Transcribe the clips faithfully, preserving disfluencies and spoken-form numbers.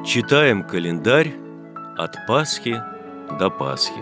Читаем календарь от Пасхи до Пасхи.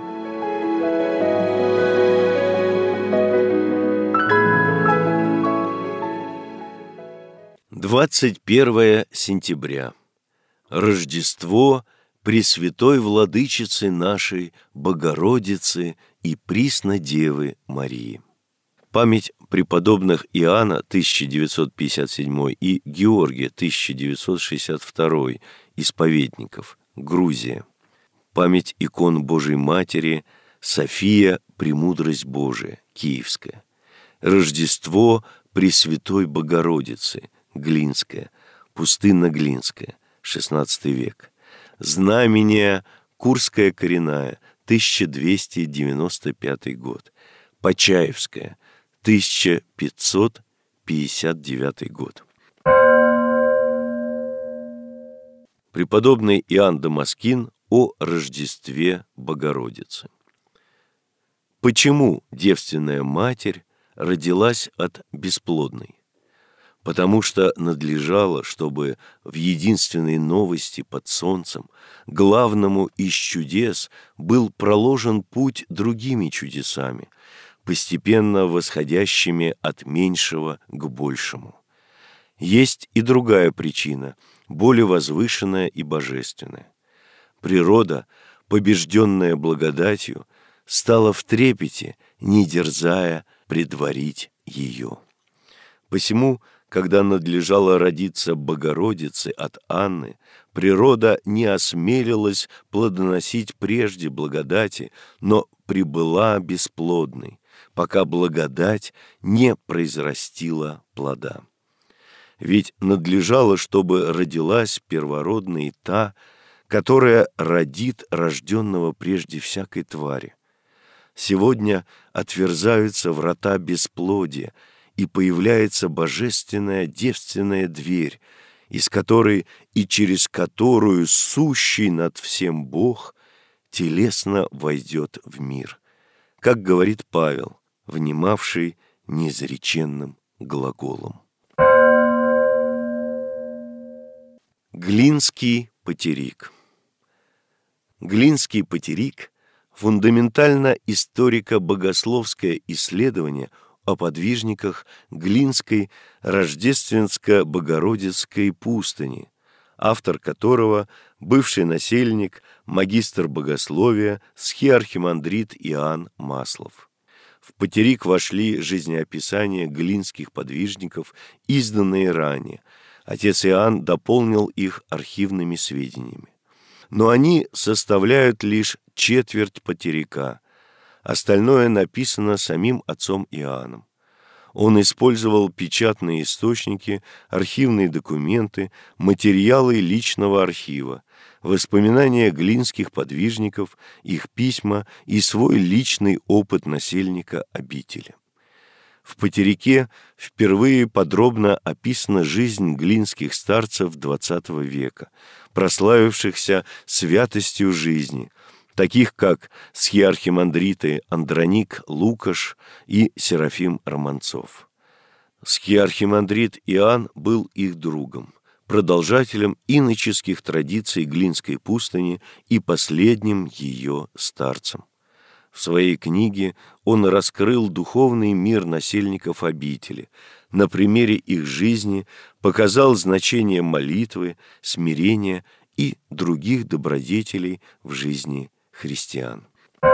двадцать первое сентября. Рождество Пресвятой Владычицы нашей Богородицы и Приснодевы Марии. Память преподобных Иоанна тысяча девятьсот пятьдесят седьмой и Георгия тысяча девятьсот шестьдесят второй, исповедников, Грузия. Память икон Божией Матери София, Премудрость Божия, Киевская. Рождество Пресвятой Богородицы, Глинская, Пустынно-Глинская, шестнадцатый век. Знамения Курская коренная, тысяча двести девяносто пятый год. Почаевская, тысяча пятьсот пятьдесят девятый год. Преподобный Иоанн Дамаскин о Рождестве Богородицы. Почему девственная Матерь родилась от бесплодной? Потому что надлежало, чтобы в единственной новости под солнцем, главному из чудес, был проложен путь другими чудесами, постепенно восходящими от меньшего к большему. Есть и другая причина, более возвышенная и божественная. Природа, побежденная благодатью, стала в трепете, не дерзая предварить ее. Посему, когда надлежало родиться Богородице от Анны, природа не осмелилась плодоносить прежде благодати, но прибыла бесплодной, пока благодать не произрастила плода. Ведь надлежало, чтобы родилась первородной та, которая родит рожденного прежде всякой твари. Сегодня отверзаются врата бесплодия, и появляется божественная девственная дверь, из которой и через которую сущий над всем Бог телесно войдет в мир, как говорит Павел, внимавший неизреченным глаголом. Глинский патерик. Глинский патерик – фундаментально историко-богословское исследование о подвижниках Глинской Рождественско-Богородицкой пустыни, автор которого – бывший насельник, магистр богословия, схиархимандрит Иоанн Маслов. В патерик вошли жизнеописания глинских подвижников, изданные ранее. Отец Иоанн дополнил их архивными сведениями. Но они составляют лишь четверть патерика. Остальное написано самим отцом Иоанном. Он использовал печатные источники, архивные документы, материалы личного архива, воспоминания глинских подвижников, их письма и свой личный опыт насельника обители. В патерике впервые подробно описана жизнь глинских старцев двадцатого века, прославившихся святостью жизни, таких как схиархимандриты Андроник Лукаш и Серафим Романцов. Схиархимандрит Иоанн был их другом, продолжателем иноческих традиций Глинской пустыни и последним ее старцем. В своей книге он раскрыл духовный мир насельников обители, на примере их жизни показал значение молитвы, смирения и других добродетелей в жизни христиан.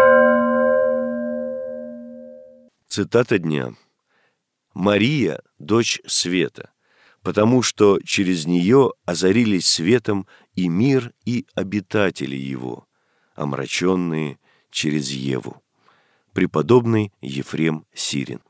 Цитата дня. «Мария – дочь света, потому что через нее озарились светом и мир, и обитатели его, омраченные через Еву». Преподобный Ефрем Сирин.